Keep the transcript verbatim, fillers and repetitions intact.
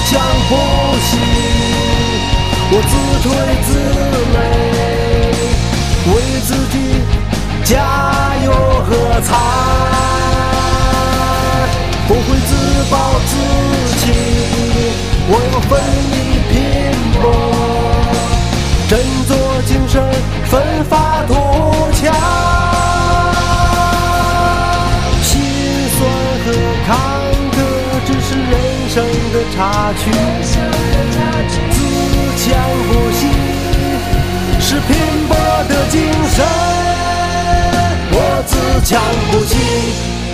强不息，我自推自擂，为自己加油喝彩，不会自暴自弃，我要奋力拼搏，振作精神，奋发图强。心酸和坎坷只是人生的插曲，自强不息是拼搏的精神，我自强不息。